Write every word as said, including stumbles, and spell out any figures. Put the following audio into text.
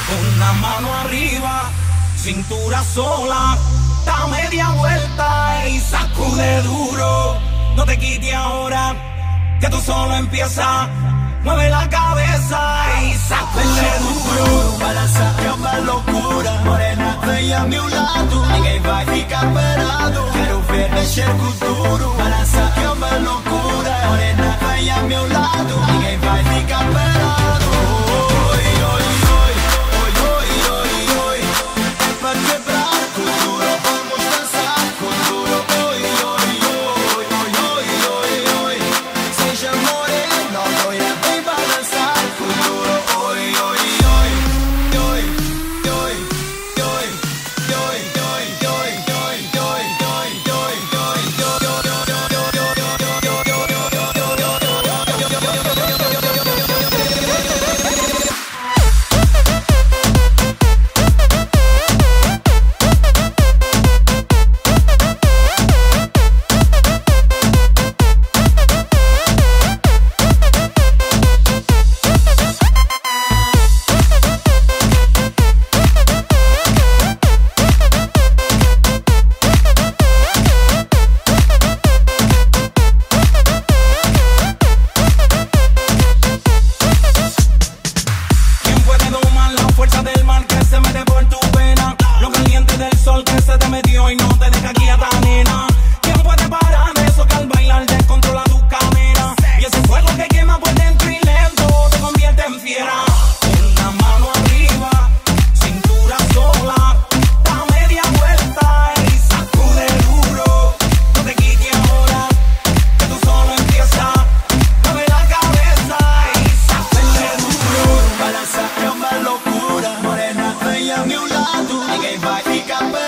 Una mano arriba, cintura sola, da media vuelta y sacude duro. No te quites ahora, que tú solo empiezas. Mueve la cabeza y sacude duro. Balança é uma loucura. Morena, vem a meu lado. Ninguém vai ficar parado. Quero ver mexer com duro. Balança é uma loucura. Morena, vem a meu lado. Ninguém vai ficar parado. Oi, oi, oi, oi, oi, oi, oi. É pra quebrar com duro. Vamos dançar com duro. Oi, oi, oi, oi, oi, oi, oi. Seja morena, loira, vem balançar com duro. Oi, oi, oi, oi, oi, oi, oi, oi, oi, oi, oi, ¿Quién puede domar la fuerza del mar que se mete por tu vena? Lo caliente del sol que se te metió y no te deja quieta, nena. ¿Quién puede parar eso que al bailar descontrola tu cadera? Y ese fuego que quema por dentro y lento te convierte en fiera. Una mano arriba, cintura sola, da media vuelta y sacude duro. No te quites ahora, que tú solo empiezas. Mueve la cabeza y sacude duro. Balança é uma loucura. Morena, vem a meu lado. Ninguém vai ficar parado.